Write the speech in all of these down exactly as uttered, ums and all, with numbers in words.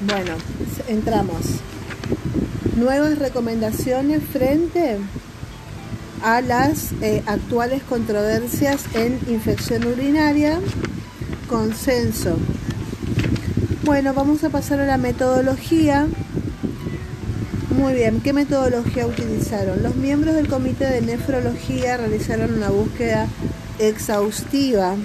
Bueno, entramos. Nuevas recomendaciones frente a las eh, actuales controversias en infección urinaria. Consenso. Bueno, vamos a pasar a la metodología. Muy bien, ¿qué metodología utilizaron? Los miembros del Comité de Nefrología realizaron una búsqueda exhaustiva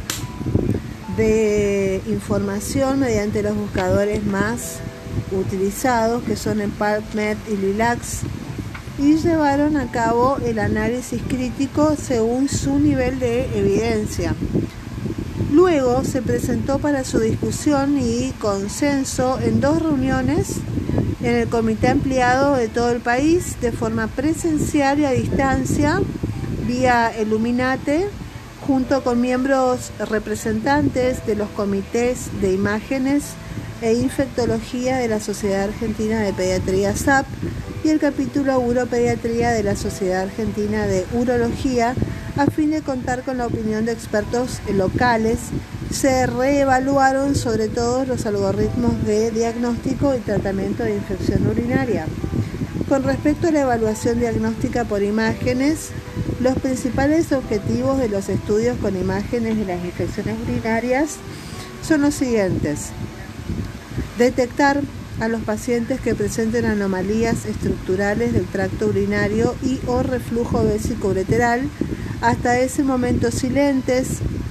de información mediante los buscadores más utilizados, que son en PubMed y Lilacs, y llevaron a cabo el análisis crítico según su nivel de evidencia. Luego se presentó para su discusión y consenso en dos reuniones en el comité ampliado de todo el país, de forma presencial y a distancia, vía Illuminate, junto con miembros representantes de los comités de imágenes e infectología de la Sociedad Argentina de Pediatría S A P y el capítulo Uropediatría de la Sociedad Argentina de Urología, a fin de contar con la opinión de expertos locales. Se reevaluaron sobre todo los algoritmos de diagnóstico y tratamiento de infección urinaria. Con respecto a la evaluación diagnóstica por imágenes, los principales objetivos de los estudios con imágenes de las infecciones urinarias son los siguientes: detectar a los pacientes que presenten anomalías estructurales del tracto urinario y o reflujo vesicoureteral, hasta ese momento silentes.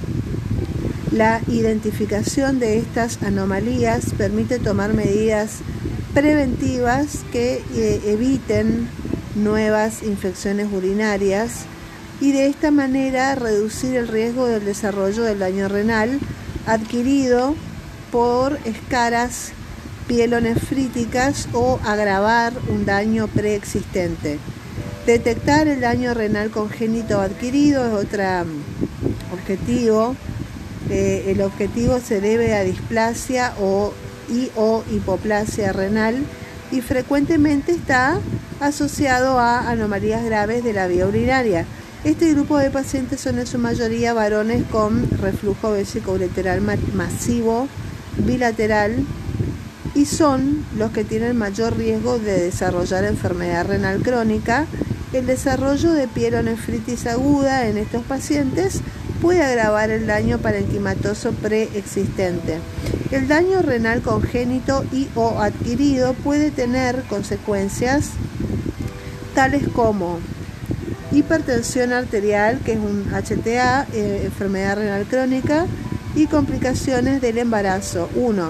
La identificación de estas anomalías permite tomar medidas preventivas que eh, eviten nuevas infecciones urinarias y de esta manera reducir el riesgo del desarrollo del daño renal adquirido por escaras pielonefríticas o agravar un daño preexistente. Detectar el daño renal congénito adquirido es otro objetivo. Eh, el objetivo se debe a displasia o, y o hipoplasia renal y frecuentemente está asociado a anomalías graves de la vía urinaria. Este grupo de pacientes son en su mayoría varones con reflujo vesicoureteral masivo bilateral y son los que tienen mayor riesgo de desarrollar enfermedad renal crónica. El desarrollo de pielonefritis aguda en estos pacientes puede agravar el daño parenquimatoso preexistente. El daño renal congénito y o adquirido puede tener consecuencias tales como hipertensión arterial, que es un H T A, eh, enfermedad renal crónica, y complicaciones del embarazo. uno.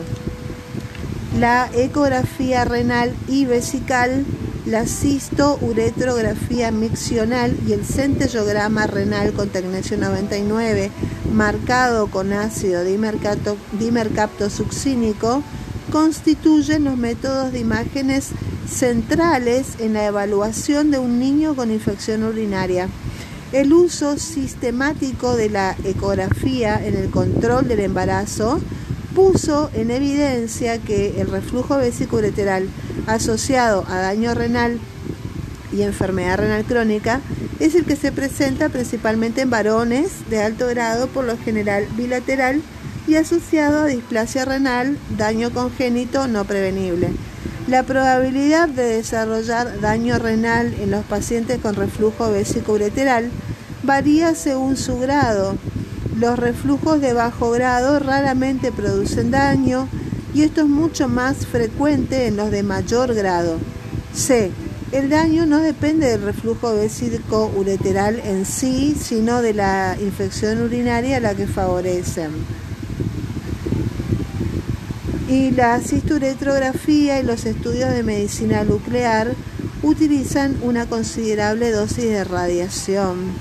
La ecografía renal y vesical, la cistouretrografía miccional y el centellograma renal con tecnecio noventa y nueve marcado con ácido dimercaptosuccínico constituyen los métodos de imágenes centrales en la evaluación de un niño con infección urinaria. El uso sistemático de la ecografía en el control del embarazo puso en evidencia que el reflujo vesicoureteral asociado a daño renal y enfermedad renal crónica es el que se presenta principalmente en varones de alto grado, por lo general bilateral, y asociado a displasia renal, daño congénito no prevenible. La probabilidad de desarrollar daño renal en los pacientes con reflujo vesicoureteral varía según su grado. Los reflujos de bajo grado raramente producen daño y esto es mucho más frecuente en los de mayor grado. C. El daño no depende del reflujo vesicoureteral en sí, sino de la infección urinaria a la que favorecen. Y la cistouretrografía y los estudios de medicina nuclear utilizan una considerable dosis de radiación.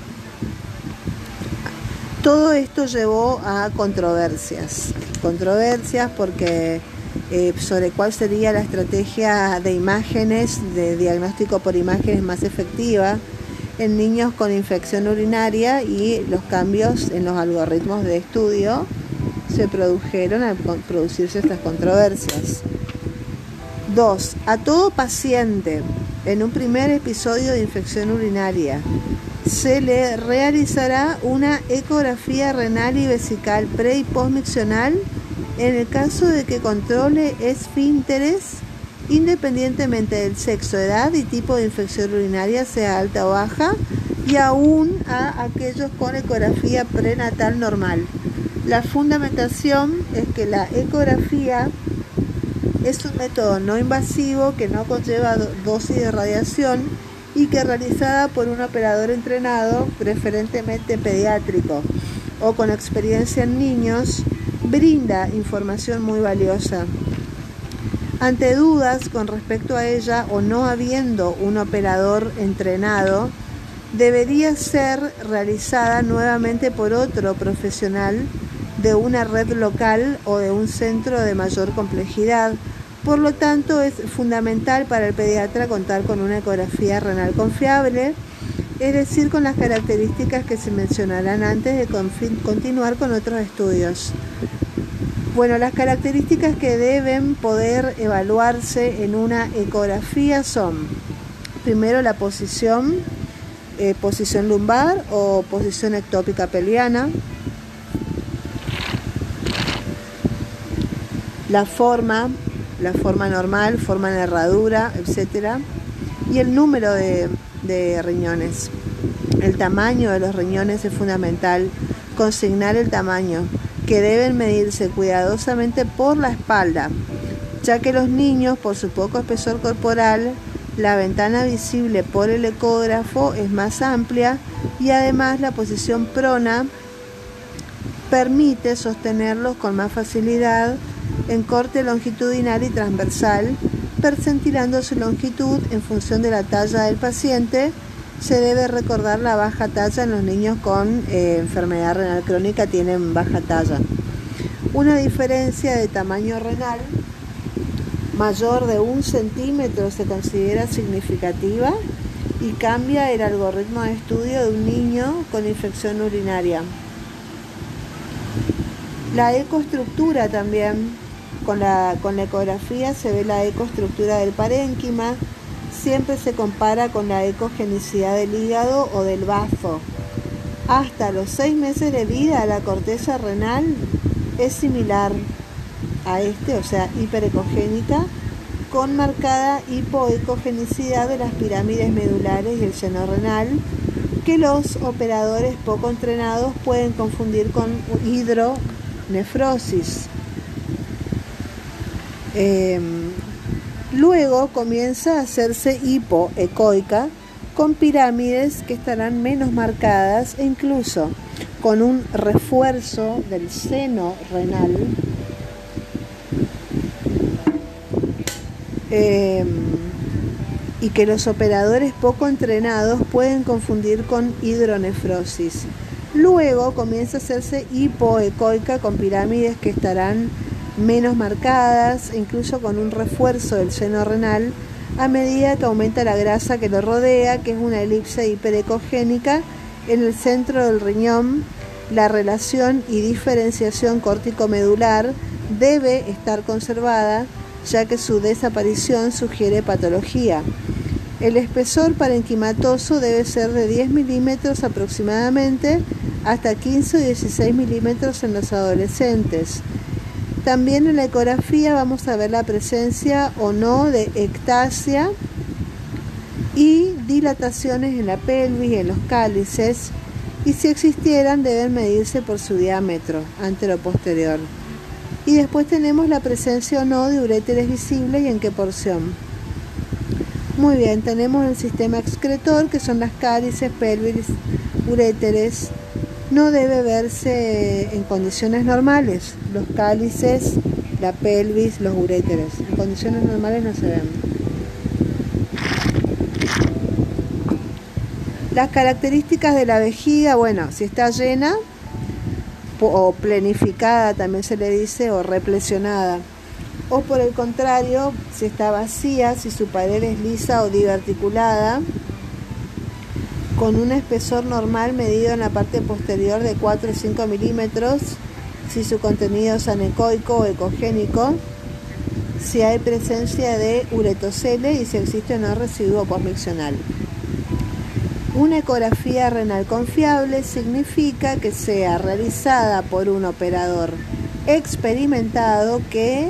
Todo esto llevó a controversias, controversias porque eh, sobre cuál sería la estrategia de imágenes, de diagnóstico por imágenes más efectiva en niños con infección urinaria, y los cambios en los algoritmos de estudio se produjeron al producirse estas controversias. dos. A todo paciente en un primer episodio de infección urinaria se le realizará una ecografía renal y vesical pre y postmiccional en el caso de que controle esfínteres independientemente del sexo, edad y tipo de infección urinaria, sea alta o baja, y aún a aquellos con ecografía prenatal normal. La fundamentación es que la ecografía es un método no invasivo que no conlleva dosis de radiación y que, realizada por un operador entrenado, preferentemente pediátrico o con experiencia en niños, brinda información muy valiosa. Ante dudas con respecto a ella o no habiendo un operador entrenado, debería ser realizada nuevamente por otro profesional de una red local o de un centro de mayor complejidad. Por lo tanto, es fundamental para el pediatra contar con una ecografía renal confiable, es decir, con las características que se mencionarán antes de continuar con otros estudios. Bueno, las características que deben poder evaluarse en una ecografía son, primero, la posición, eh, posición lumbar o posición ectópica pelviana, la forma, la forma normal, forma en herradura, etcétera, y el número de, de riñones. El tamaño de los riñones es fundamental. Consignar el tamaño, que deben medirse cuidadosamente por la espalda, ya que los niños, por su poco espesor corporal, la ventana visible por el ecógrafo es más amplia y además la posición prona permite sostenerlos con más facilidad en corte longitudinal y transversal, percentilando su longitud en función de la talla del paciente. Se debe recordar la baja talla en los niños con eh, enfermedad renal crónica, tienen baja talla. Una diferencia de tamaño renal mayor de un centímetro se considera significativa y cambia el algoritmo de estudio de un niño con infección urinaria. La ecoestructura también, con la, con la ecografía se ve la ecoestructura del parénquima. Siempre se compara con la ecogenicidad del hígado o del bazo. Hasta los seis meses de vida, la corteza renal es similar a este, o sea, hiperecogénica, con marcada hipoecogenicidad de las pirámides medulares y el seno renal, que los operadores poco entrenados pueden confundir con hidronefrosis. Eh, Luego comienza a hacerse hipoecoica con pirámides que estarán menos marcadas e incluso con un refuerzo del seno renal eh, y que los operadores poco entrenados pueden confundir con hidronefrosis. Luego comienza a hacerse hipoecoica con pirámides que estarán menos marcadas, incluso con un refuerzo del seno renal, a medida que aumenta la grasa que lo rodea, que es una elipse hiperecogénica. En el centro del riñón, la relación y diferenciación córtico-medular debe estar conservada, ya que su desaparición sugiere patología. El espesor parenquimatoso debe ser de diez milímetros aproximadamente, hasta quince o dieciséis milímetros en los adolescentes. También en la ecografía vamos a ver la presencia o no de ectasia y dilataciones en la pelvis y en los cálices, y si existieran deben medirse por su diámetro antero-posterior. Y después tenemos la presencia o no de uréteres visibles y en qué porción. Muy bien, tenemos el sistema excretor, que son las cálices, pelvis, uréteres. No debe verse en condiciones normales, los cálices, la pelvis, los uréteres. En condiciones normales no se ven. Las características de la vejiga, bueno, si está llena o planificada también se le dice, o replesionada. O por el contrario, si está vacía, si su pared es lisa o diverticulada, con un espesor normal medido en la parte posterior de cuatro o cinco milímetros, si su contenido es anecoico o ecogénico, si hay presencia de uretocele y si existe o no residuo postmiccional. Una ecografía renal confiable significa que sea realizada por un operador experimentado que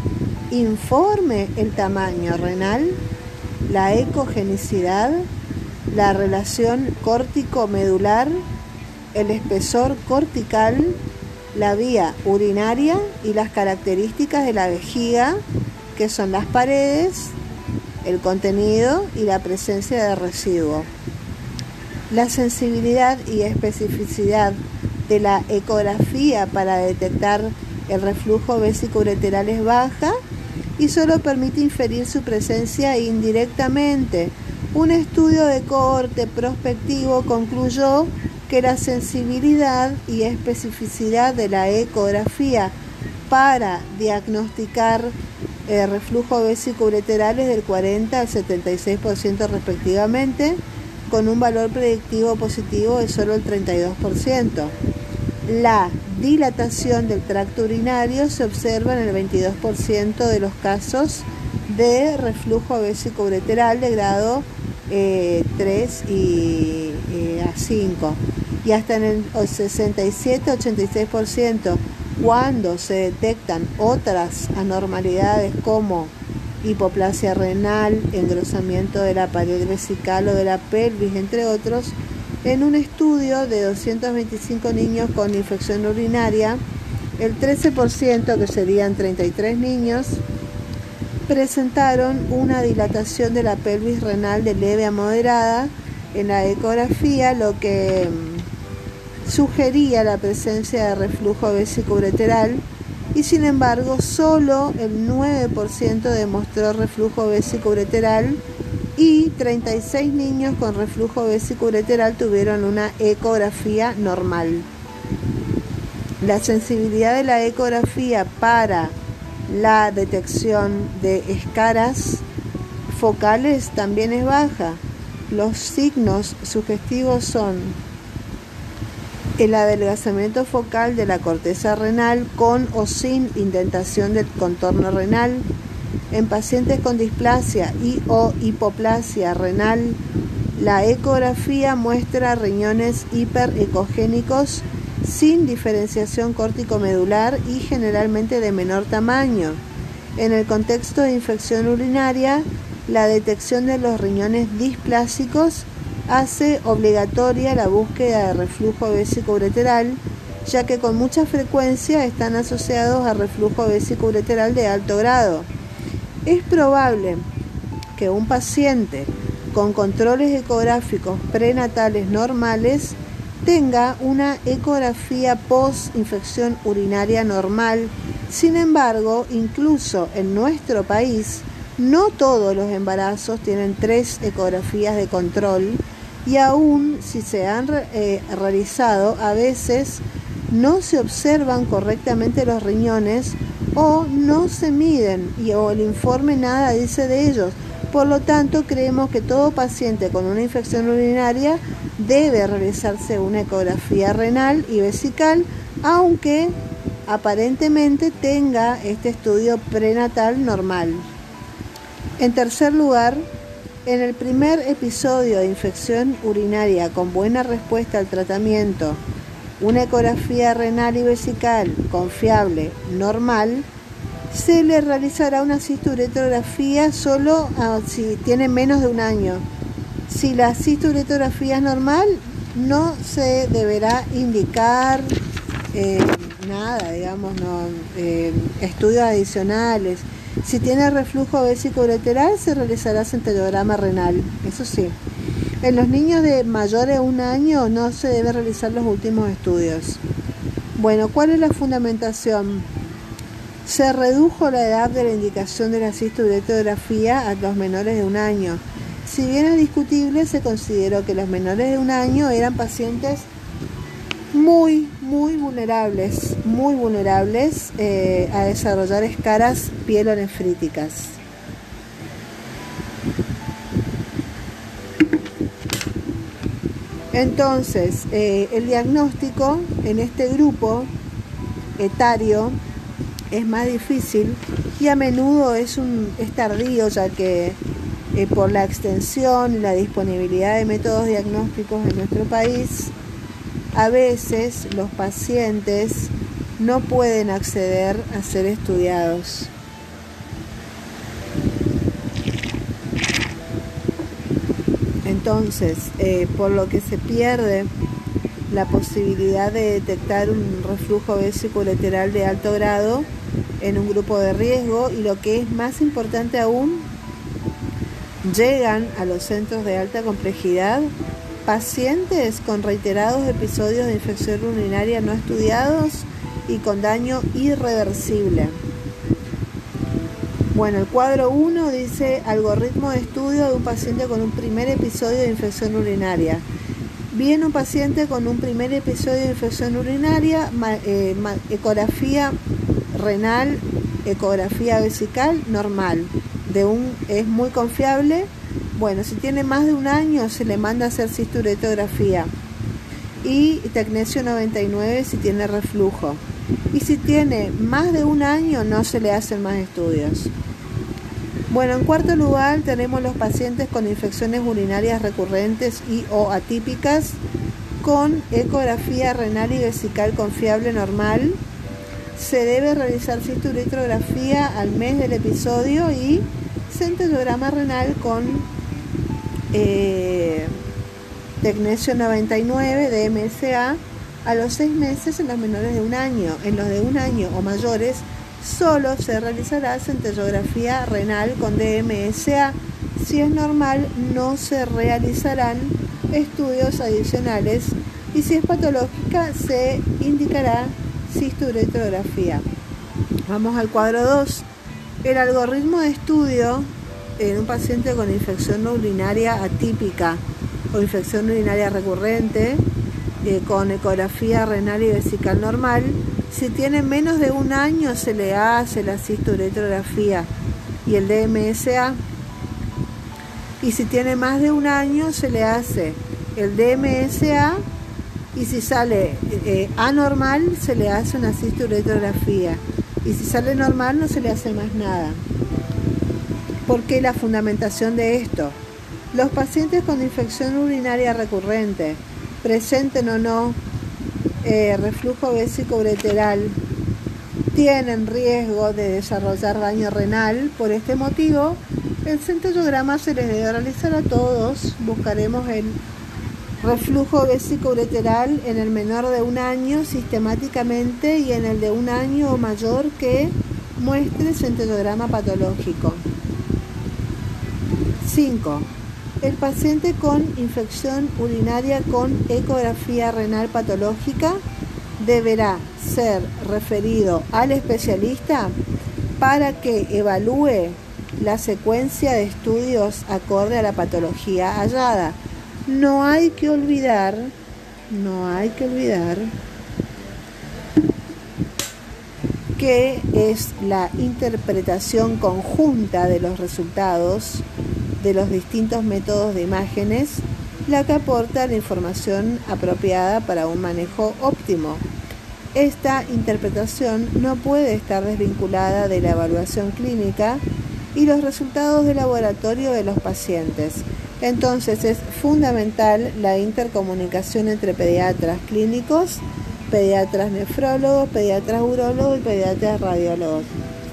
informe el tamaño renal, la ecogenicidad, la relación córtico-medular, el espesor cortical, la vía urinaria y las características de la vejiga, que son las paredes, el contenido y la presencia de residuo. La sensibilidad y especificidad de la ecografía para detectar el reflujo vesicoureteral es baja y solo permite inferir su presencia indirectamente. Un estudio de cohorte prospectivo concluyó que la sensibilidad y especificidad de la ecografía para diagnosticar el reflujo vesicoureteral es del cuarenta al setenta y seis por ciento respectivamente, con un valor predictivo positivo de solo el treinta y dos por ciento. La dilatación del tracto urinario se observa en el veintidós por ciento de los casos de reflujo vesicoureteral de grado eh, tres y eh, a cinco, y hasta en el sesenta y siete a ochenta y seis por ciento cuando se detectan otras anormalidades como hipoplasia renal, engrosamiento de la pared vesical o de la pelvis, entre otros. En un estudio de doscientos veinticinco niños con infección urinaria, el trece por ciento, que serían treinta y tres niños, presentaron una dilatación de la pelvis renal de leve a moderada en la ecografía, lo que sugería la presencia de reflujo vesicoureteral, y sin embargo solo el nueve por ciento demostró reflujo vesicoureteral y treinta y seis niños con reflujo vesicoureteral tuvieron una ecografía normal. La sensibilidad de la ecografía para la detección de escaras focales también es baja. Los signos sugestivos son el adelgazamiento focal de la corteza renal con o sin indentación del contorno renal. En pacientes con displasia y o hipoplasia renal, la ecografía muestra riñones hiperecogénicos sin diferenciación córtico-medular y generalmente de menor tamaño. En el contexto de infección urinaria, la detección de los riñones displásicos hace obligatoria la búsqueda de reflujo vesicoureteral, ya que con mucha frecuencia están asociados a reflujo vesicoureteral de alto grado. Es probable que un paciente con controles ecográficos prenatales normales tenga una ecografía post-infección urinaria normal. Sin embargo, incluso en nuestro país, no todos los embarazos tienen tres ecografías de control, y aún si se han eh, realizado, a veces no se observan correctamente los riñones o no se miden y o el informe nada dice de ellos. Por lo tanto, creemos que todo paciente con una infección urinaria debe realizarse una ecografía renal y vesical, aunque aparentemente tenga este estudio prenatal normal. En tercer lugar, en el primer episodio de infección urinaria con buena respuesta al tratamiento, una ecografía renal y vesical confiable, normal, se le realizará una cisturetografía solo uh, si tiene menos de un año. Si la cisturetografía es normal, no se deberá indicar eh, nada, digamos, no, eh, estudios adicionales. Si tiene reflujo vesicoureteral, se realizará centellograma renal, eso sí. En los niños de mayores de un año no se debe realizar los últimos estudios. Bueno, ¿cuál es la fundamentación? Se redujo la edad de la indicación de la cisturetografía a los menores de un año. Si bien es discutible, se consideró que los menores de un año eran pacientes muy, muy vulnerables, muy vulnerables eh, a desarrollar escaras pielonefríticas. Entonces, eh, el diagnóstico en este grupo etario es más difícil y a menudo es, un, es tardío, ya que eh, por la extensión y la disponibilidad de métodos diagnósticos en nuestro país, a veces los pacientes no pueden acceder a ser estudiados. Entonces, eh, por lo que se pierde la posibilidad de detectar un reflujo vesicoureteral de alto grado en un grupo de riesgo, y lo que es más importante aún, llegan a los centros de alta complejidad pacientes con reiterados episodios de infección urinaria no estudiados y con daño irreversible. Bueno, el cuadro uno dice algoritmo de estudio de un paciente con un primer episodio de infección urinaria. Viene un paciente con un primer episodio de infección urinaria, eh, ecografía renal, ecografía vesical normal, de un, es muy confiable. Bueno, si tiene más de un año se le manda a hacer cisturetografía y tecnesio noventa y nueve si tiene reflujo. Y si tiene más de un año no se le hacen más estudios. Bueno, en cuarto lugar tenemos los pacientes con infecciones urinarias recurrentes y o atípicas con ecografía renal y vesical confiable normal. Se debe realizar cisturetografía al mes del episodio y centellograma renal con eh, tecnesio noventa y nueve de M S A a los seis meses en los menores de un año. En los de un año o mayores solo se realizará centellografía renal con D M S A. Si es normal, no se realizarán estudios adicionales, y si es patológica se indicará cisturetografía. Vamos al cuadro dos. El algoritmo de estudio en un paciente con infección urinaria atípica o infección urinaria recurrente eh, con ecografía renal y vesical normal. Si tiene menos de un año se le hace la cisturetografía y el D M S A. Y si tiene más de un año se le hace el D M S A, y si sale eh, anormal se le hace una cisturetografía, y si sale normal no se le hace más nada. ¿Por qué la fundamentación de esto? Los pacientes con infección urinaria recurrente, presenten o no eh, reflujo vesicoureteral, tienen riesgo de desarrollar daño renal. Por este motivo, el centellograma se les debe realizar a todos. Buscaremos el reflujo vesicoureteral en el menor de un año sistemáticamente y en el de un año o mayor que muestre centellograma patológico. cinco. El paciente con infección urinaria con ecografía renal patológica deberá ser referido al especialista para que evalúe la secuencia de estudios acorde a la patología hallada. No hay que olvidar, no hay que olvidar que es la interpretación conjunta de los resultados de los distintos métodos de imágenes la que aporta la información apropiada para un manejo óptimo. Esta interpretación no puede estar desvinculada de la evaluación clínica y los resultados de laboratorio de los pacientes. Entonces es fundamental la intercomunicación entre pediatras clínicos, pediatras nefrólogos, pediatras urólogos y pediatras radiólogos.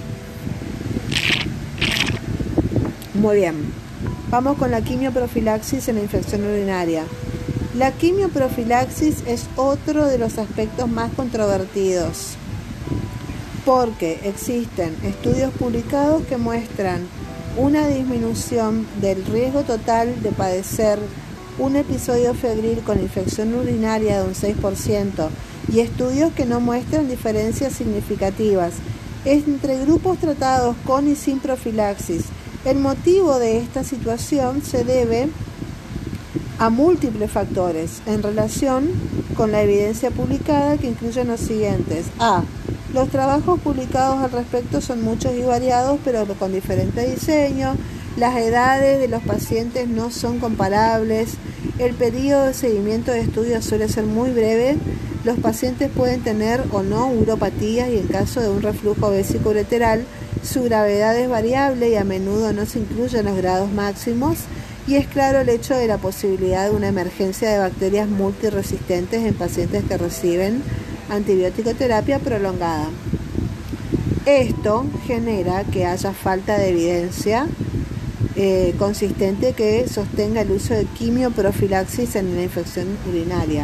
Muy bien. Vamos con la quimioprofilaxis en la infección urinaria. La quimioprofilaxis es otro de los aspectos más controvertidos, porque existen estudios publicados que muestran una disminución del riesgo total de padecer un episodio febril con infección urinaria de un seis por ciento y estudios que no muestran diferencias significativas entre grupos tratados con y sin profilaxis. El motivo de esta situación se debe a múltiples factores en relación con la evidencia publicada, que incluyen los siguientes. A. Los trabajos publicados al respecto son muchos y variados, pero con diferente diseño. Las edades de los pacientes no son comparables. El periodo de seguimiento de estudios suele ser muy breve. Los pacientes pueden tener o no uropatías, y en caso de un reflujo vesicoureteral, su gravedad es variable y a menudo no se incluyen los grados máximos. Y es claro el hecho de la posibilidad de una emergencia de bacterias multiresistentes en pacientes que reciben antibiótico terapia prolongada. Esto genera que haya falta de evidencia eh, consistente que sostenga el uso de quimioprofilaxis en la infección urinaria.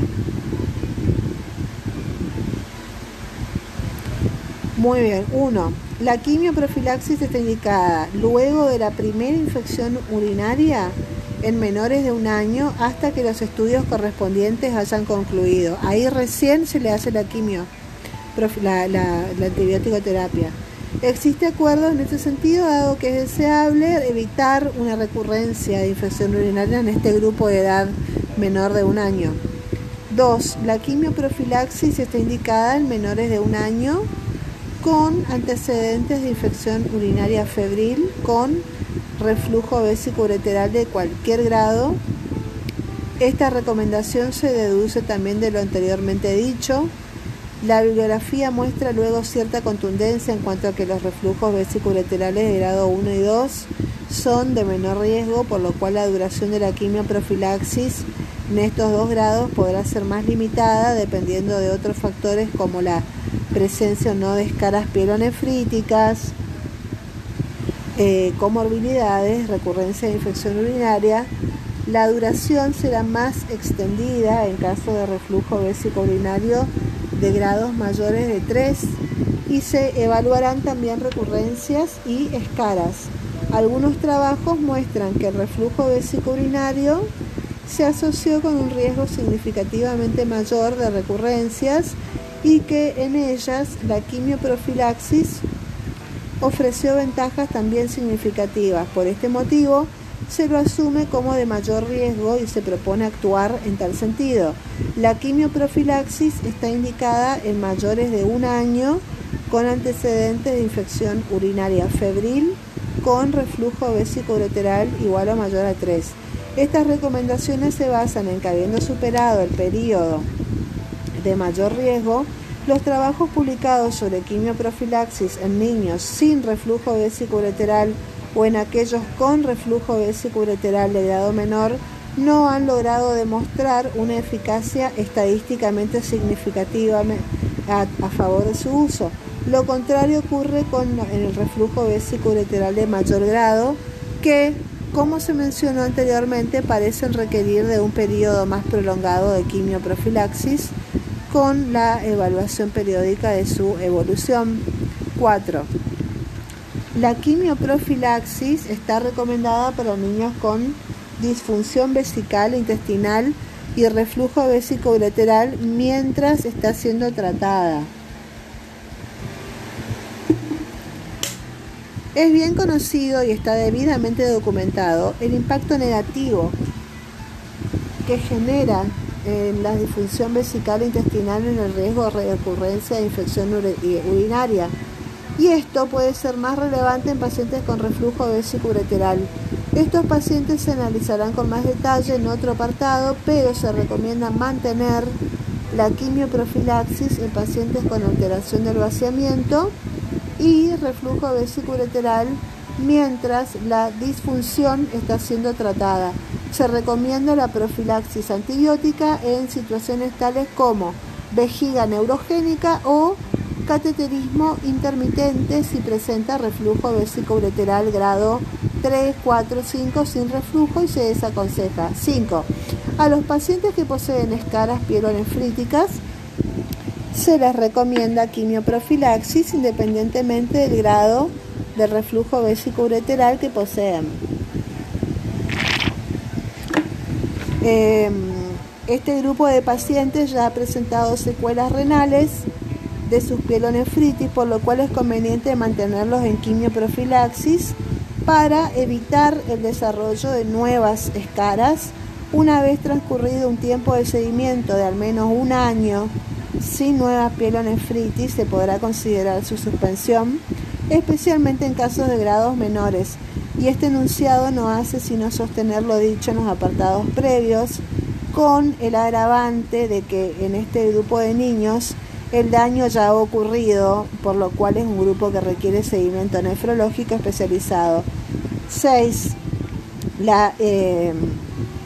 Muy bien. uno. La quimioprofilaxis está indicada luego de la primera infección urinaria en menores de un año hasta que los estudios correspondientes hayan concluido. Ahí recién se le hace la quimio, la, la, la antibiótico terapia. Existe acuerdo en este sentido, dado que es deseable evitar una recurrencia de infección urinaria en este grupo de edad menor de un año. dos. La quimioprofilaxis está indicada en menores de un año con antecedentes de infección urinaria febril, con reflujo vesicoureteral de cualquier grado. Esta recomendación se deduce también de lo anteriormente dicho. La bibliografía muestra luego cierta contundencia en cuanto a que los reflujos vesicoureterales de grado uno y dos son de menor riesgo, por lo cual la duración de la quimioprofilaxis en estos dos grados podrá ser más limitada dependiendo de otros factores como la presencia o no de escaras pielonefríticas, eh, comorbilidades, recurrencia de infección urinaria. La duración será más extendida en caso de reflujo vesicourinario de grados mayores de tres y se evaluarán también recurrencias y escaras. Algunos trabajos muestran que el reflujo vesicourinario se asoció con un riesgo significativamente mayor de recurrencias y que en ellas la quimioprofilaxis ofreció ventajas también significativas. Por este motivo, se lo asume como de mayor riesgo y se propone actuar en tal sentido. La quimioprofilaxis está indicada en mayores de un año con antecedentes de infección urinaria febril con reflujo vesicoureteral igual o mayor a tres. Estas recomendaciones se basan en que, habiendo superado el periodo de mayor riesgo, los trabajos publicados sobre quimioprofilaxis en niños sin reflujo vesicoureteral o en aquellos con reflujo vesicoureteral de grado menor no han logrado demostrar una eficacia estadísticamente significativa a, a favor de su uso. Lo contrario ocurre con en el reflujo vesicoureteral de mayor grado, que, como se mencionó anteriormente, parecen requerir de un periodo más prolongado de quimioprofilaxis con la evaluación periódica de su evolución. cuatro. La quimioprofilaxis está recomendada para niños con disfunción vesical intestinal y reflujo vesicoureteral mientras está siendo tratada. Es bien conocido y está debidamente documentado el impacto negativo que genera en la disfunción vesical intestinal en el riesgo de recurrencia de infección urinaria. Y esto puede ser más relevante en pacientes con reflujo vesicoureteral. Estos pacientes se analizarán con más detalle en otro apartado, pero se recomienda mantener la quimioprofilaxis en pacientes con alteración del vaciamiento y reflujo vesicoureteral mientras la disfunción está siendo tratada. Se recomienda la profilaxis antibiótica en situaciones tales como vejiga neurogénica o cateterismo intermitente si presenta reflujo vesicoureteral grado tres, cuatro, cinco sin reflujo y se desaconseja. cinco. A los pacientes que poseen escaras pielonefríticas se les recomienda quimioprofilaxis independientemente del grado de reflujo vesicoureteral que poseen. Eh, este grupo de pacientes ya ha presentado secuelas renales de sus pielonefritis, por lo cual es conveniente mantenerlos en quimioprofilaxis para evitar el desarrollo de nuevas escaras. Una vez transcurrido un tiempo de seguimiento de al menos un año sin nuevas pielonefritis, se podrá considerar su suspensión, especialmente en casos de grados menores. Y este enunciado no hace sino sostener lo dicho en los apartados previos, con el agravante de que en este grupo de niños el daño ya ha ocurrido, por lo cual es un grupo que requiere seguimiento nefrológico especializado. seis. La, eh,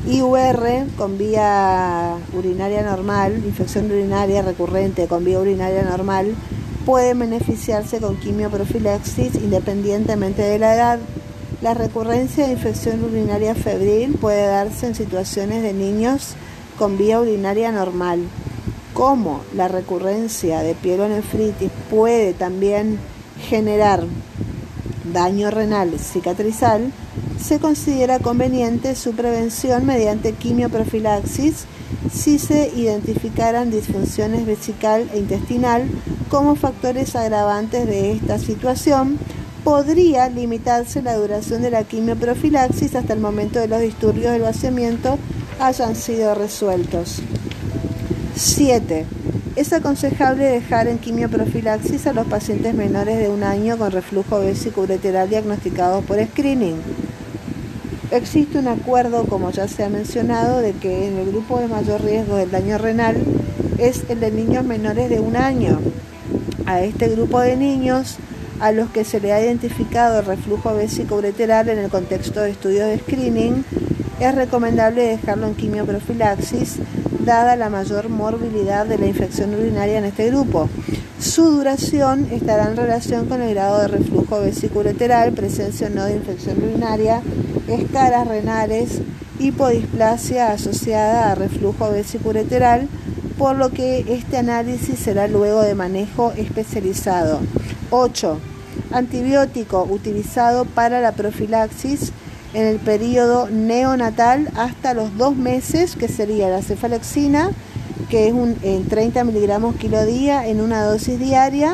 I U R con vía urinaria normal, infección urinaria recurrente con vía urinaria normal, puede beneficiarse con quimioprofilaxis independientemente de la edad. La recurrencia de infección urinaria febril puede darse en situaciones de niños con vía urinaria normal. Como la recurrencia de pielonefritis puede también generar daño renal cicatrizal, se considera conveniente su prevención mediante quimioprofilaxis si se identificaran disfunciones vesical e intestinal como factores agravantes de esta situación. Podría limitarse la duración de la quimioprofilaxis hasta el momento de los disturbios del vaciamiento hayan sido resueltos. siete. Es aconsejable dejar en quimioprofilaxis a los pacientes menores de un año con reflujo vesicoureteral diagnosticados por screening. Existe un acuerdo, como ya se ha mencionado, de que en el grupo de mayor riesgo del daño renal es el de niños menores de un año. A este grupo de niños a los que se le ha identificado el reflujo vesicoureteral en el contexto de estudios de screening, es recomendable dejarlo en quimioprofilaxis, dada la mayor morbilidad de la infección urinaria en este grupo. Su duración estará en relación con el grado de reflujo vesicoureteral, presencia o no de infección urinaria, escaras renales, hipodisplasia asociada a reflujo vesicoureteral, por lo que este análisis será luego de manejo especializado. ocho. Antibiótico utilizado para la profilaxis en el periodo neonatal hasta los dos meses, que sería la cefalexina, que es un, en treinta miligramos kilo día en una dosis diaria.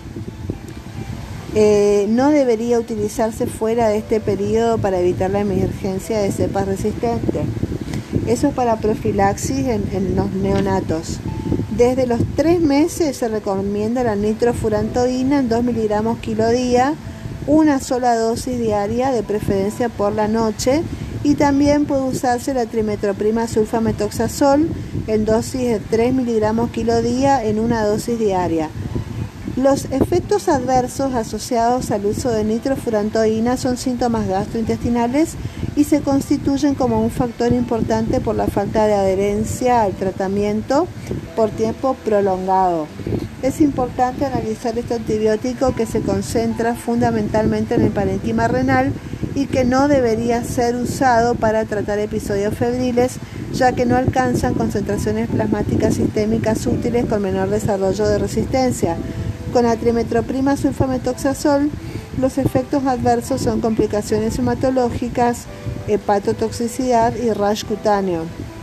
Eh, no debería utilizarse fuera de este periodo para evitar la emergencia de cepas resistentes. Eso es para profilaxis en, en los neonatos. Desde los tres meses se recomienda la nitrofurantoína en dos miligramos kilo día, una sola dosis diaria, de preferencia por la noche, y también puede usarse la trimetroprima sulfametoxazol en dosis de tres miligramos kilo día en una dosis diaria. Los efectos adversos asociados al uso de nitrofurantoína son síntomas gastrointestinales y se constituyen como un factor importante por la falta de adherencia al tratamiento por tiempo prolongado. Es importante analizar este antibiótico, que se concentra fundamentalmente en el parénquima renal y que no debería ser usado para tratar episodios febriles, ya que no alcanzan concentraciones plasmáticas sistémicas útiles con menor desarrollo de resistencia. Con la trimetroprima sulfametoxazol, los efectos adversos son complicaciones hematológicas, hepatotoxicidad y rash cutáneo.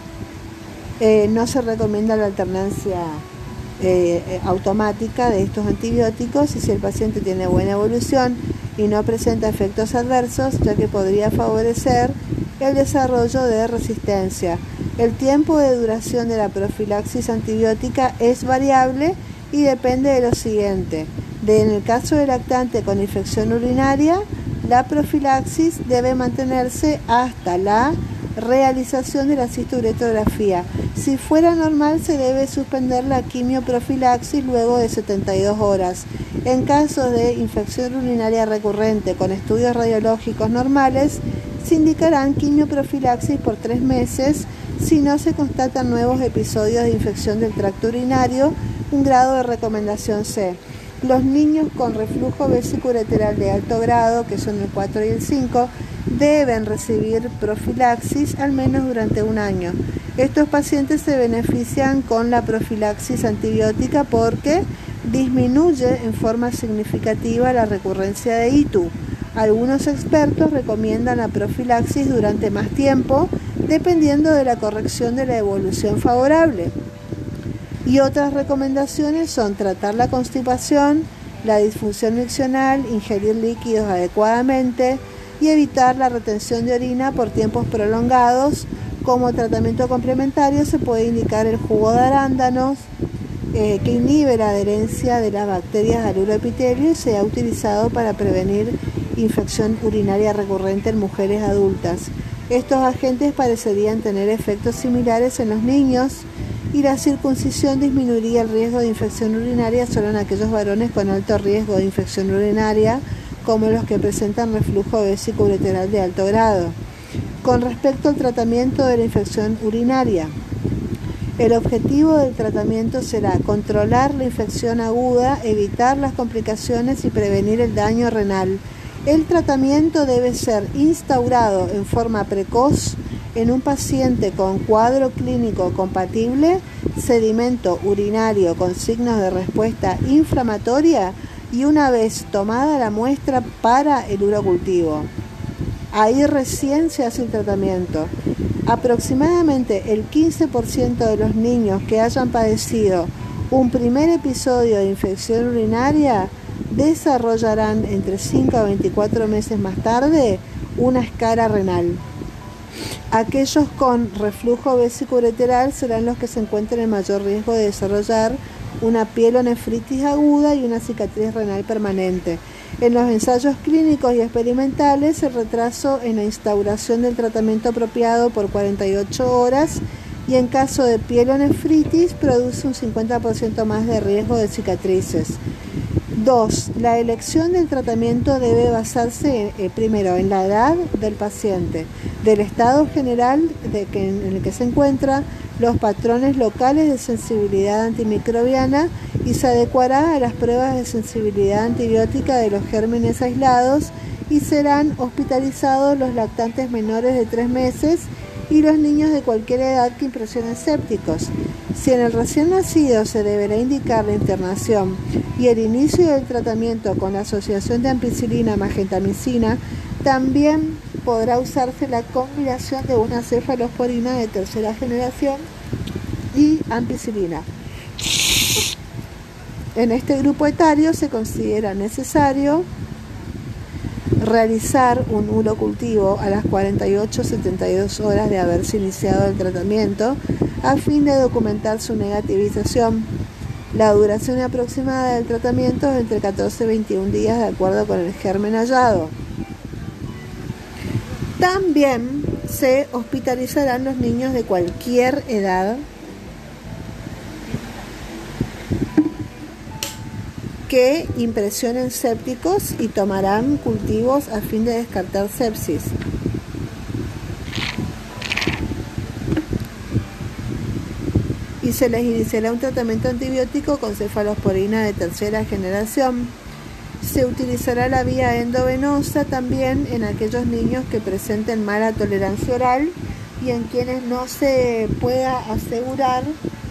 Eh, no se recomienda la alternancia eh, automática de estos antibióticos y si el paciente tiene buena evolución y no presenta efectos adversos, ya que podría favorecer el desarrollo de resistencia. El tiempo de duración de la profilaxis antibiótica es variable y depende de lo siguiente. De, en el caso del lactante con infección urinaria, la profilaxis debe mantenerse hasta la realización de la cisturetografía. Si fuera normal, se debe suspender la quimioprofilaxis luego de setenta y dos horas. En casos de infección urinaria recurrente con estudios radiológicos normales, se indicarán quimioprofilaxis por tres meses si no se constatan nuevos episodios de infección del tracto urinario, un grado de recomendación C. Los niños con reflujo vesicoureteral de alto grado, que son el cuatro y el cinco, deben recibir profilaxis al menos durante un año. Estos pacientes se benefician con la profilaxis antibiótica porque disminuye en forma significativa la recurrencia de I T U. Algunos expertos recomiendan la profilaxis durante más tiempo, dependiendo de la corrección de la evolución favorable. Y otras recomendaciones son tratar la constipación, la disfunción miccional, ingerir líquidos adecuadamente y evitar la retención de orina por tiempos prolongados. Como tratamiento complementario se puede indicar el jugo de arándanos, eh, que inhibe la adherencia de las bacterias al uroepitelio y se ha utilizado para prevenir infección urinaria recurrente en mujeres adultas. Estos agentes parecerían tener efectos similares en los niños, y la circuncisión disminuiría el riesgo de infección urinaria solo en aquellos varones con alto riesgo de infección urinaria, como los que presentan reflujo vesicoureteral de alto grado. Con respecto al tratamiento de la infección urinaria, el objetivo del tratamiento será controlar la infección aguda, evitar las complicaciones y prevenir el daño renal. El tratamiento debe ser instaurado en forma precoz en un paciente con cuadro clínico compatible, sedimento urinario con signos de respuesta inflamatoria y una vez tomada la muestra para el urocultivo. Ahí recién se hace el tratamiento. Aproximadamente el quince por ciento de los niños que hayan padecido un primer episodio de infección urinaria desarrollarán entre cinco a veinticuatro meses más tarde una escara renal. Aquellos con reflujo vesicoureteral serán los que se encuentren en mayor riesgo de desarrollar una pielonefritis aguda y una cicatriz renal permanente. En los ensayos clínicos y experimentales, el retraso en la instauración del tratamiento apropiado por cuarenta y ocho horas y en caso de pielonefritis produce un cincuenta por ciento más de riesgo de cicatrices. dos. La elección del tratamiento debe basarse eh, primero en la edad del paciente, del estado general de que, en el que se encuentra, los patrones locales de sensibilidad antimicrobiana y se adecuará a las pruebas de sensibilidad antibiótica de los gérmenes aislados y serán hospitalizados los lactantes menores de tres meses y los niños de cualquier edad que impresionen sépticos. Si en el recién nacido se deberá indicar la internación y el inicio del tratamiento con la asociación de ampicilina más gentamicina, también podrá usarse la combinación de una cefalosporina de tercera generación y ampicilina. En este grupo etario se considera necesario realizar un urocultivo a las cuarenta y ocho a setenta y dos horas de haberse iniciado el tratamiento a fin de documentar su negativización. La duración aproximada del tratamiento es entre catorce y veintiún días de acuerdo con el germen hallado. También se hospitalizarán los niños de cualquier edad que impresionen sépticos y tomarán cultivos a fin de descartar sepsis. Y se les iniciará un tratamiento antibiótico con cefalosporina de tercera generación. Se utilizará la vía endovenosa también en aquellos niños que presenten mala tolerancia oral y en quienes no se pueda asegurar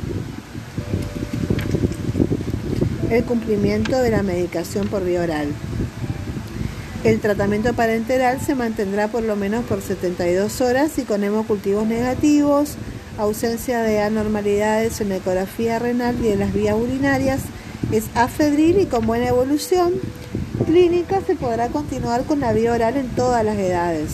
el cumplimiento de la medicación por vía oral. El tratamiento parenteral se mantendrá por lo menos por setenta y dos horas y con hemocultivos negativos, ausencia de anormalidades en la ecografía renal y en las vías urinarias, es afebril y con buena evolución clínica se podrá continuar con la vía oral en todas las edades.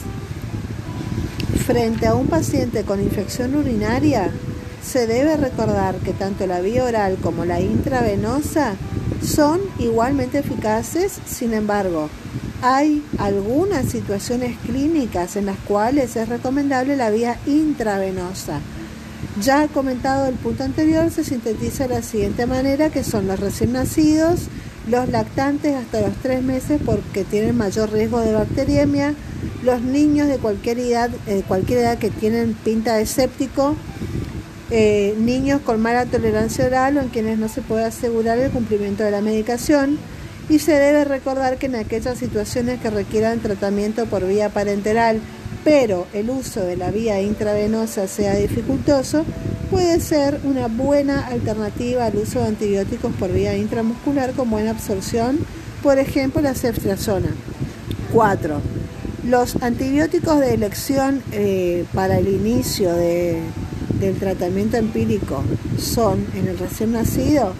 Frente a un paciente con infección urinaria, se debe recordar que tanto la vía oral como la intravenosa son igualmente eficaces. Sin embargo, hay algunas situaciones clínicas en las cuales es recomendable la vía intravenosa. Ya comentado el punto anterior, se sintetiza de la siguiente manera, que son los recién nacidos, los lactantes hasta los tres meses porque tienen mayor riesgo de bacteriemia, los niños de cualquier edad, eh, cualquier edad que tienen pinta de séptico, eh, niños con mala tolerancia oral o en quienes no se puede asegurar el cumplimiento de la medicación, y se debe recordar que en aquellas situaciones que requieran tratamiento por vía parenteral, pero el uso de la vía intravenosa sea dificultoso, puede ser una buena alternativa al uso de antibióticos por vía intramuscular con buena absorción, por ejemplo la ceftriaxona. cuatro. Los antibióticos de elección eh, para el inicio de, del tratamiento empírico son, en el recién nacido,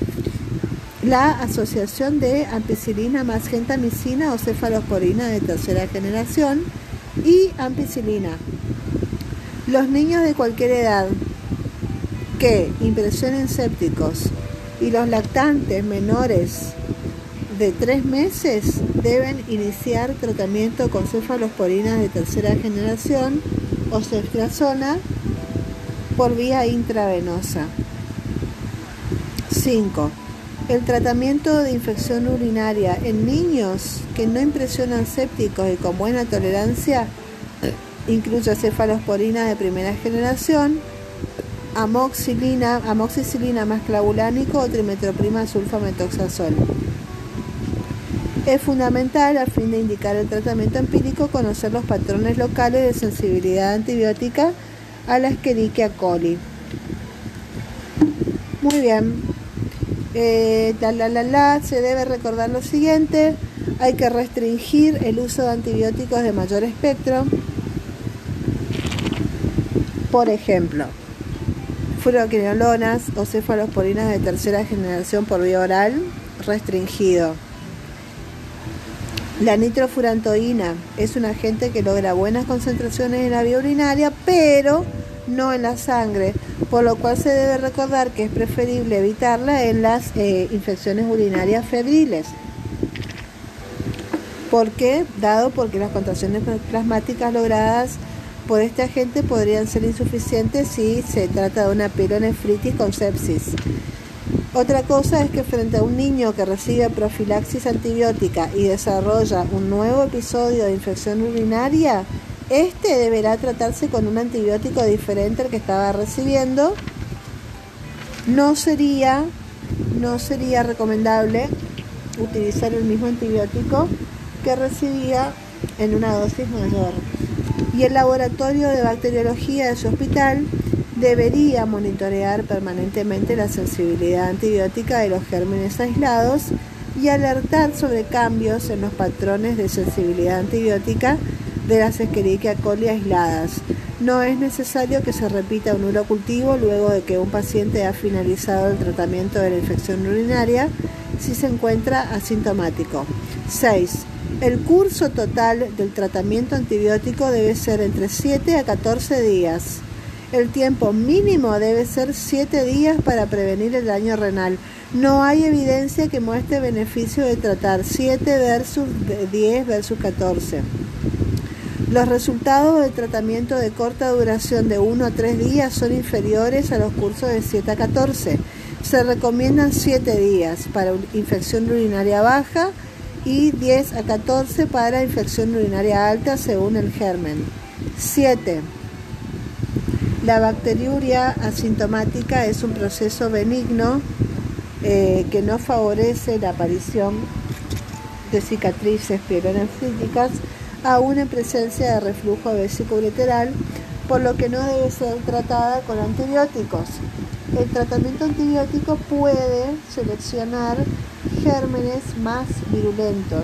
la asociación de ampicilina más gentamicina o cefalosporina de tercera generación y ampicilina. Los niños de cualquier edad que impresionen sépticos y los lactantes menores de tres meses deben iniciar tratamiento con cefalosporina de tercera generación o ceftriaxona por vía intravenosa. cinco. El tratamiento de infección urinaria en niños que no impresionan sépticos y con buena tolerancia Incluye cefalosporina de primera generación, amoxicilina, amoxicilina más clavulánico o trimetroprima sulfametoxazol. Es fundamental, a fin de indicar el tratamiento empírico, conocer los patrones locales de sensibilidad antibiótica a la Escherichia coli. Muy bien. Eh, la, la, la, la, se debe recordar lo siguiente: hay que restringir el uso de antibióticos de mayor espectro. Por ejemplo, fluoroquinolonas o cefalosporinas de tercera generación por vía oral, restringido. La nitrofurantoína es un agente que logra buenas concentraciones en la vía urinaria, pero no en la sangre, por lo cual se debe recordar que es preferible evitarla en las eh, infecciones urinarias febriles. ¿Por qué? Dado porque las contracciones plasmáticas logradas por este agente podrían ser insuficientes si se trata de una pielonefritis con sepsis. Otra cosa es que frente a un niño que recibe profilaxis antibiótica y desarrolla un nuevo episodio de infección urinaria, este deberá tratarse con un antibiótico diferente al que estaba recibiendo. No sería, no sería recomendable utilizar el mismo antibiótico que recibía en una dosis mayor. Y el laboratorio de bacteriología de su hospital debería monitorear permanentemente la sensibilidad antibiótica de los gérmenes aislados y alertar sobre cambios en los patrones de sensibilidad antibiótica de las Escherichia coli aisladas. No es necesario que se repita un urocultivo luego de que un paciente ha finalizado el tratamiento de la infección urinaria si se encuentra asintomático. seis. El curso total del tratamiento antibiótico debe ser entre siete a catorce días. El tiempo mínimo debe ser siete días para prevenir el daño renal. No hay evidencia que muestre beneficio de tratar siete versus diez versus catorce. Los resultados del tratamiento de corta duración de uno a tres días son inferiores a los cursos de siete a catorce. Se recomiendan siete días para infección urinaria baja y diez a catorce para infección urinaria alta según el germen. siete. La bacteriuria asintomática es un proceso benigno eh, que no favorece la aparición de cicatrices pielonefríticas, aún en presencia de reflujo vesicoureteral, por lo que no debe ser tratada con antibióticos. El tratamiento antibiótico puede seleccionar gérmenes más virulentos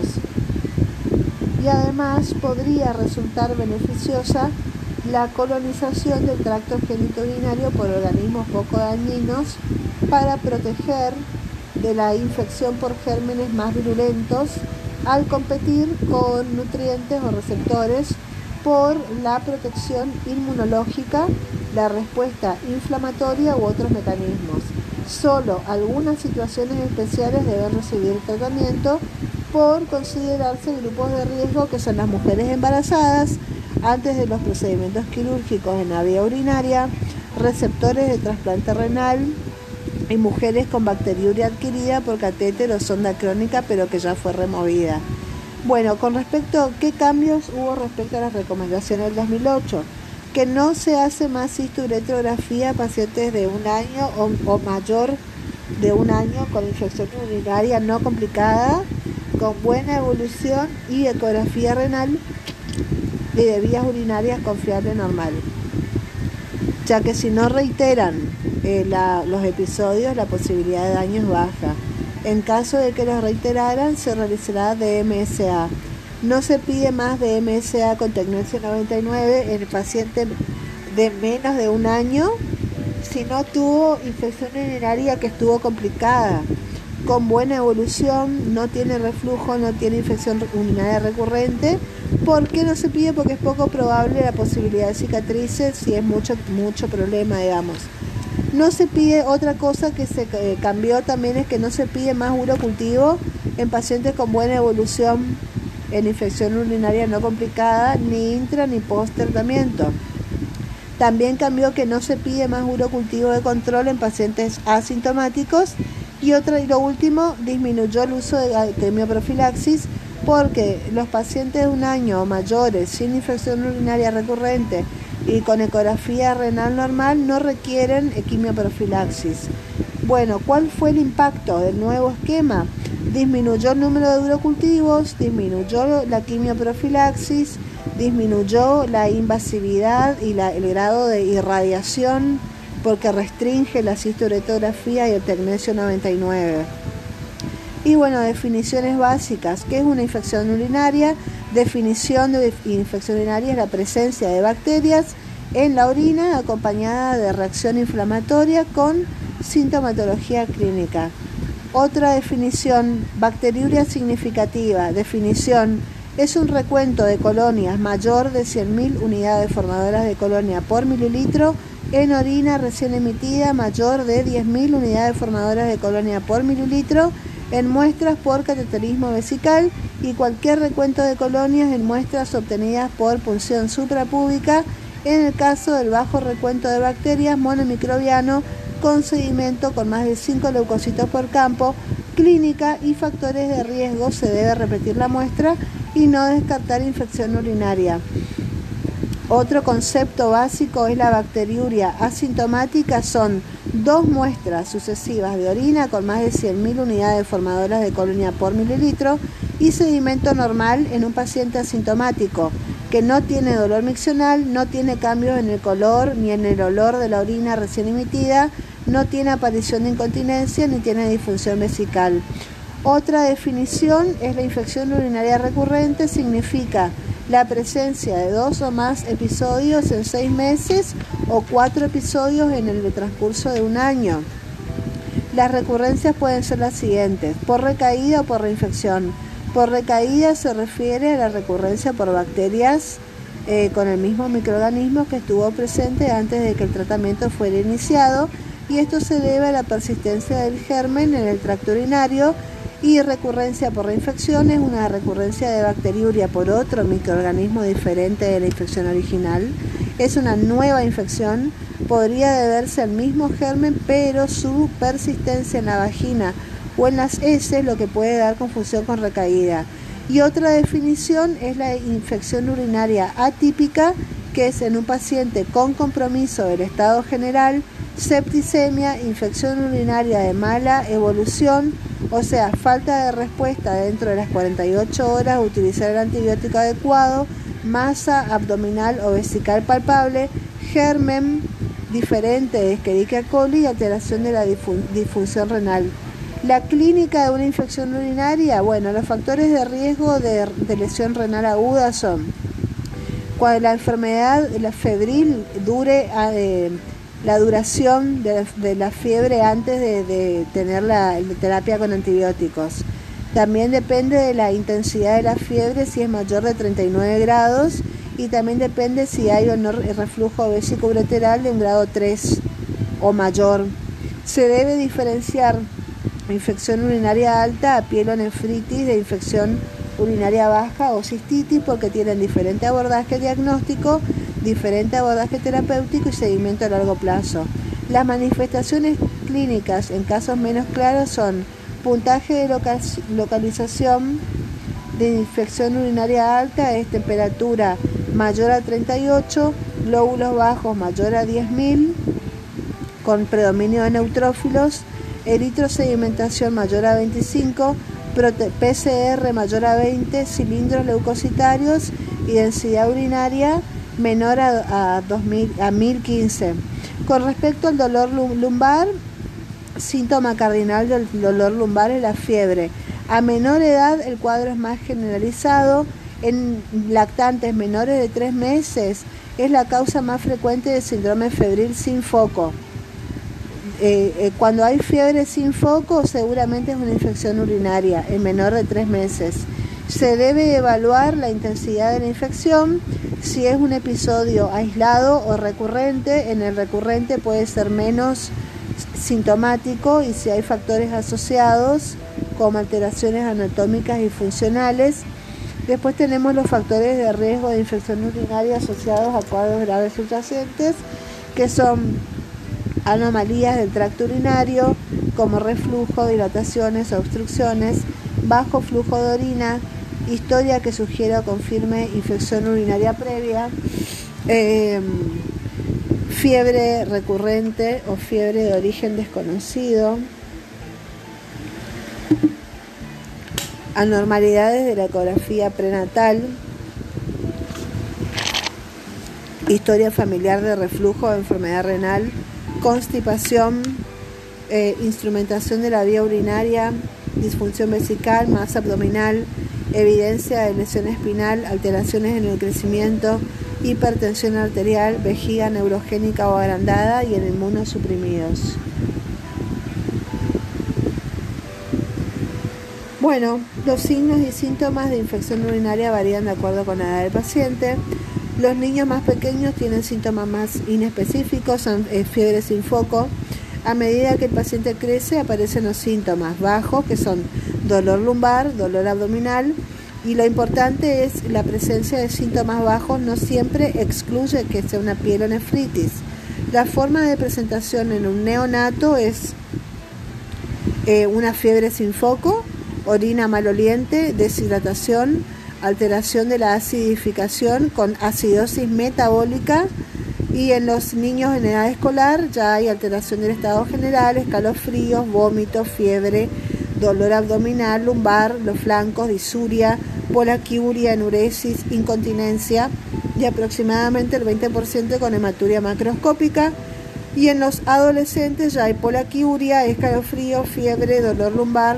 y además podría resultar beneficiosa la colonización del tracto genitourinario por organismos poco dañinos para proteger de la infección por gérmenes más virulentos al competir con nutrientes o receptores por la protección inmunológica, la respuesta inflamatoria u otros mecanismos. Solo algunas situaciones especiales deben recibir tratamiento por considerarse grupos de riesgo, que son las mujeres embarazadas antes de los procedimientos quirúrgicos en la vía urinaria, receptores de trasplante renal y mujeres con bacteriuria adquirida por catéter o sonda crónica pero que ya fue removida. Bueno, con respecto a qué cambios hubo respecto a las recomendaciones del dos mil ocho, que no se hace más historetrografía a pacientes de un año o, o mayor de un año con infección urinaria no complicada, con buena evolución y ecografía renal y de vías urinarias confiable normal, ya que si no reiteran eh, la, los episodios, la posibilidad de daño es baja. En caso de que los reiteraran, se realizará D M S A. No se pide más D M S A con Tecnesia noventa y nueve en el paciente de menos de un año si no tuvo infección urinaria que estuvo complicada, con buena evolución, no tiene reflujo, no tiene infección urinaria recurrente. ¿Por qué no se pide? Porque es poco probable la posibilidad de cicatrices si es mucho, mucho problema, digamos. No se pide, otra cosa que se eh, cambió también es que no se pide más urocultivo en pacientes con buena evolución en infección urinaria no complicada, ni intra ni post tratamiento. También cambió que no se pide más urocultivo de control en pacientes asintomáticos. Y otra, y lo último, disminuyó el uso de quimioprofilaxis porque los pacientes de un año o mayores sin infección urinaria recurrente y con ecografía renal normal no requieren quimioprofilaxis. Bueno, ¿cuál fue el impacto del nuevo esquema? Disminuyó el número de urocultivos, disminuyó la quimioprofilaxis, disminuyó la invasividad y la, el grado de irradiación porque restringe la cistoretografía y el tecnesio noventa y nueve. Y bueno, definiciones básicas. ¿Qué es una infección urinaria? Definición de infección urinaria es la presencia de bacterias en la orina acompañada de reacción inflamatoria con sintomatología clínica. Otra definición, bacteriuria significativa. Definición, es un recuento de colonias mayor de cien mil unidades formadoras de colonia por mililitro en orina recién emitida mayor de diez mil unidades formadoras de colonia por mililitro en muestras por cateterismo vesical y cualquier recuento de colonias en muestras obtenidas por punción suprapúbica en el caso del bajo recuento de bacterias monomicrobiano con seguimiento con más de cinco leucocitos por campo, clínica y factores de riesgo. Se debe repetir la muestra y no descartar infección urinaria. Otro concepto básico es la bacteriuria asintomática. Son dos muestras sucesivas de orina con más de cien mil unidades formadoras de colonia por mililitro y sedimento normal en un paciente asintomático que no tiene dolor miccional, no tiene cambios en el color ni en el olor de la orina recién emitida, no tiene aparición de incontinencia ni tiene disfunción vesical. Otra definición es la infección urinaria recurrente. Significa la presencia de dos o más episodios en seis meses o cuatro episodios en el transcurso de un año. Las recurrencias pueden ser las siguientes: por recaída o por reinfección. Por recaída se refiere a la recurrencia por bacterias eh, con el mismo microorganismo que estuvo presente antes de que el tratamiento fuera iniciado, y esto se debe a la persistencia del germen en el tracto urinario. Y recurrencia por reinfección es una recurrencia de bacteriuria por otro microorganismo diferente de la infección original. Es una nueva infección, podría deberse al mismo germen, pero su persistencia en la vagina o en las heces, lo que puede dar confusión con recaída. Y otra definición es la infección urinaria atípica, que es en un paciente con compromiso del estado general, septicemia, infección urinaria de mala evolución, o sea, falta de respuesta dentro de las cuarenta y ocho horas, utilizar el antibiótico adecuado, masa abdominal o vesical palpable, germen diferente de Escherichia coli y alteración de la disfunción renal. La clínica de una infección urinaria, bueno, los factores de riesgo de, de lesión renal aguda son cuando la enfermedad la febril dure eh, la duración de la, de la fiebre antes de, de tener la, la terapia con antibióticos. También depende de la intensidad de la fiebre, si es mayor de treinta y nueve grados, y también depende si hay o no reflujo vesicoureteral de un grado tres o mayor. Se debe diferenciar infección urinaria alta a pielonefritis de infección urinaria baja o cistitis, porque tienen diferente abordaje diagnóstico, diferente abordaje terapéutico y seguimiento a largo plazo. Las manifestaciones clínicas en casos menos claros son puntaje de local, localización de infección urinaria alta, es temperatura mayor a treinta y ocho, glóbulos bajos mayor a diez mil, con predominio de neutrófilos, eritrosedimentación mayor a veinticinco, P C R mayor a veinte, cilindros leucocitarios y densidad urinaria menor a, a, dos mil, a mil quince. Con respecto al dolor lumbar, síntoma cardinal del dolor lumbar es la fiebre. A menor edad el cuadro es más generalizado. En lactantes menores de tres meses es la causa más frecuente de síndrome febril sin foco. Eh, eh, cuando hay fiebre sin foco, seguramente es una infección urinaria en menor de tres meses. Se debe evaluar la intensidad de la infección, si es un episodio aislado o recurrente. En el recurrente puede ser menos sintomático, y si hay factores asociados como alteraciones anatómicas y funcionales. Después tenemos los factores de riesgo de infección urinaria asociados a cuadros graves subyacentes, que son anomalías del tracto urinario como reflujo, dilataciones, obstrucciones, bajo flujo de orina, historia que sugiera o confirme infección urinaria previa, eh, fiebre recurrente o fiebre de origen desconocido, anormalidades de la ecografía prenatal, historia familiar de reflujo o enfermedad renal, constipación, eh, instrumentación de la vía urinaria, disfunción vesical, masa abdominal, evidencia de lesión espinal, alteraciones en el crecimiento, hipertensión arterial, vejiga neurogénica o agrandada y en inmunosuprimidos. Bueno, los signos y síntomas de infección urinaria varían de acuerdo con la edad del paciente. Los niños más pequeños tienen síntomas más inespecíficos, son eh, fiebre sin foco. A medida que el paciente crece aparecen los síntomas bajos, que son dolor lumbar, dolor abdominal, y lo importante es la presencia de síntomas bajos no siempre excluye que sea una pielonefritis. La forma de presentación en un neonato es eh, una fiebre sin foco, orina maloliente, deshidratación, alteración de la acidificación con acidosis metabólica, y en los niños en edad escolar ya hay alteración del estado general, escalofríos, vómitos, fiebre, dolor abdominal, lumbar, los flancos, disuria, polaquiuria, enuresis, incontinencia y aproximadamente el veinte por ciento con hematuria macroscópica. Y en los adolescentes ya hay polaquiuria, escalofrío, fiebre, dolor lumbar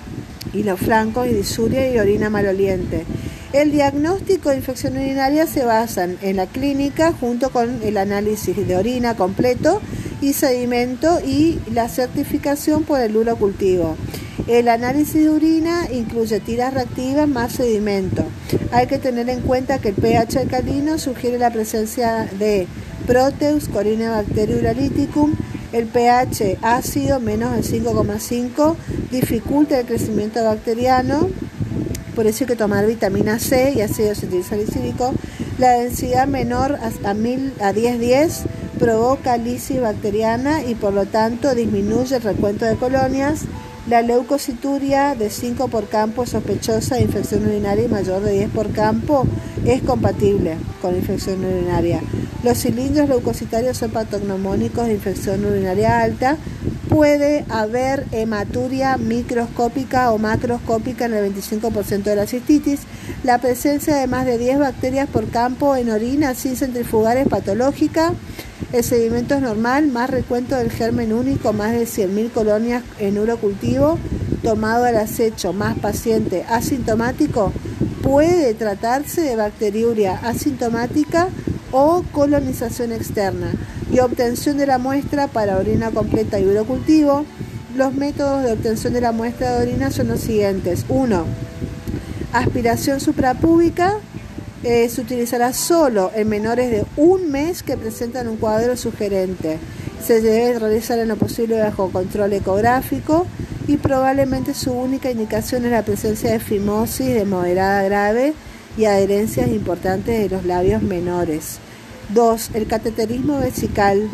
y los flancos y disuria y orina maloliente. El diagnóstico de infección urinaria se basa en la clínica junto con el análisis de orina completo y sedimento y la certificación por el urocultivo. El análisis de orina incluye tiras reactivas más sedimento. Hay que tener en cuenta que el pH alcalino sugiere la presencia de Proteus, Corynebacterium uraliticum. El pH ácido, menos de cinco coma cinco, dificulta el crecimiento bacteriano. Por eso hay que tomar vitamina C y ácido acetilsalicílico. La densidad menor a, mil, a diez diez provoca lisis bacteriana y por lo tanto disminuye el recuento de colonias. La leucocituria de cinco por campo sospechosa de infección urinaria y mayor de diez por campo es compatible con infección urinaria. Los cilindros leucocitarios son patognomónicos de infección urinaria alta. Puede haber hematuria microscópica o macroscópica en el veinticinco por ciento de la cistitis. La presencia de más de diez bacterias por campo en orina sin centrifugar es patológica. El sedimento es normal, más recuento del germen único, más de cien mil colonias en urocultivo, tomado al acecho, más paciente asintomático. Puede tratarse de bacteriuria asintomática o colonización externa y obtención de la muestra para orina completa y urocultivo. Los métodos de obtención de la muestra de orina son los siguientes. uno. Aspiración suprapúbica. Eh, se utilizará solo en menores de un mes que presentan un cuadro sugerente. Se debe realizar en lo posible bajo control ecográfico y probablemente su única indicación es la presencia de fimosis de moderada a grave y adherencias importantes de los labios menores. dos. El cateterismo vesical.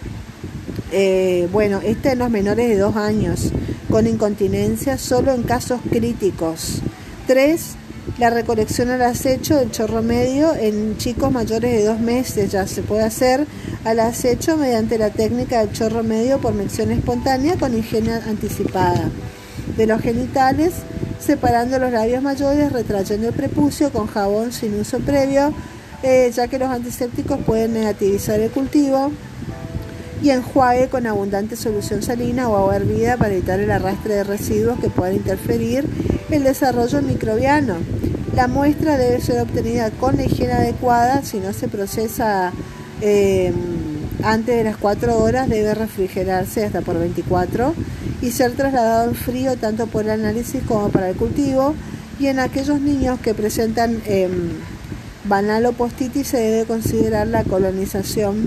Eh, bueno, este en los menores de dos años, con incontinencia solo en casos críticos. tres. La recolección al acecho del chorro medio en chicos mayores de dos meses ya se puede hacer al acecho mediante la técnica del chorro medio por micción espontánea con higiene anticipada de los genitales, separando los labios mayores, retrayendo el prepucio con jabón sin uso previo, eh, ya que los antisépticos pueden negativizar el cultivo, y enjuague con abundante solución salina o agua hervida para evitar el arrastre de residuos que puedan interferir el desarrollo microbiano. La muestra debe ser obtenida con la higiene adecuada. Si no se procesa eh, antes de las cuatro horas, debe refrigerarse hasta por veinticuatro y ser trasladado en frío tanto por el análisis como para el cultivo. Y en aquellos niños que presentan eh, banalopostitis se debe considerar la colonización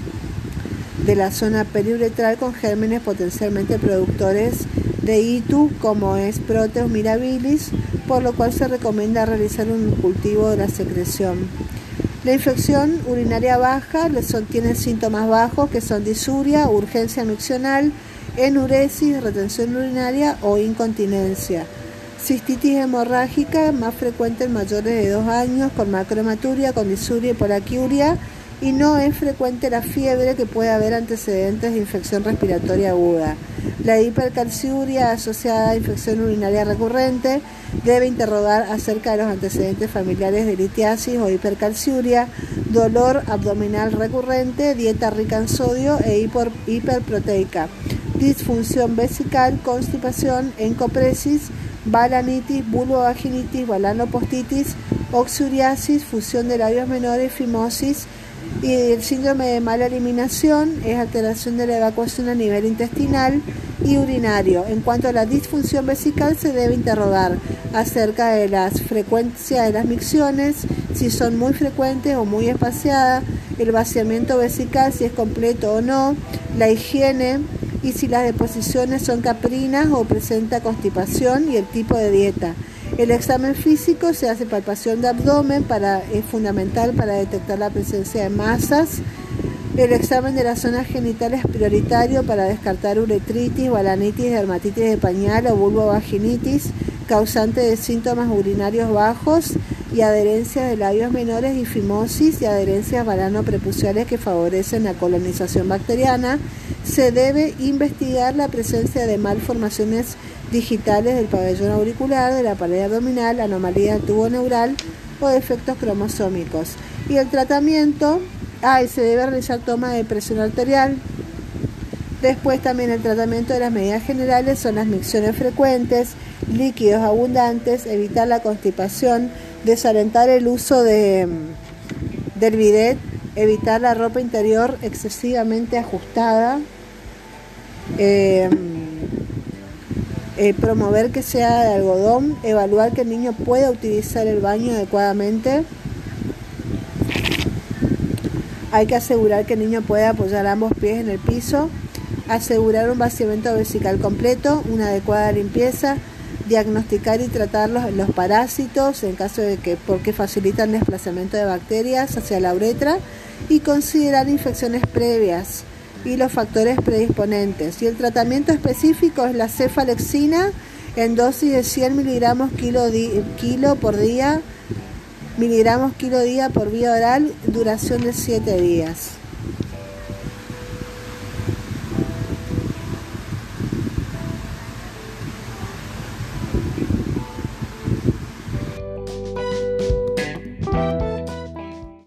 de la zona periuretral con gérmenes potencialmente productores de I T U, como es Proteus mirabilis, por lo cual se recomienda realizar un cultivo de la secreción. La infección urinaria baja son, tiene síntomas bajos que son disuria, urgencia miccional, enuresis, retención urinaria o incontinencia. Cistitis hemorrágica, más frecuente en mayores de dos años, con macromaturia, con disuria y polaquiuria, y no es frecuente la fiebre, que puede haber antecedentes de infección respiratoria aguda. La hipercalciuria asociada a infección urinaria recurrente debe interrogar acerca de los antecedentes familiares de litiasis o hipercalciuria, dolor abdominal recurrente, dieta rica en sodio e hiper, hiperproteica, disfunción vesical, constipación, encopresis, balanitis, vulvovaginitis, balanopostitis, oxuriasis, fusión de labios menores, fimosis. Y el síndrome de mala eliminación es alteración de la evacuación a nivel intestinal y urinario. En cuanto a la disfunción vesical, se debe interrogar acerca de la frecuencia de las micciones, si son muy frecuentes o muy espaciadas, el vaciamiento vesical, si es completo o no, la higiene y si las deposiciones son caprinas o presenta constipación, y el tipo de dieta. El examen físico se hace palpación de abdomen, para, es fundamental para detectar la presencia de masas. El examen de las zonas genitales es prioritario para descartar uretritis, balanitis, dermatitis de pañal o vulvovaginitis, causante de síntomas urinarios bajos y adherencias de labios menores y fimosis y adherencias balanoprepuciales que favorecen la colonización bacteriana. Se debe investigar la presencia de malformaciones digitales del pabellón auricular, de la pared abdominal, anomalías del tubo neural o defectos cromosómicos. Y el tratamiento, ah, y se debe realizar toma de presión arterial. Después también el tratamiento de las medidas generales son las micciones frecuentes, líquidos abundantes, evitar la constipación, desalentar el uso de, del bidet, evitar la ropa interior excesivamente ajustada, eh, eh, promover que sea de algodón, evaluar que el niño pueda utilizar el baño adecuadamente. Hay que asegurar que el niño pueda apoyar ambos pies en el piso, asegurar un vaciamiento vesical completo, una adecuada limpieza, diagnosticar y tratar los, los parásitos en caso de que, porque facilitan el desplazamiento de bacterias hacia la uretra, y considerar infecciones previas y los factores predisponentes. Y el tratamiento específico es la cefalexina en dosis de cien miligramos kilo, di, kilo por día, miligramos kilo día por vía oral, duración de siete días.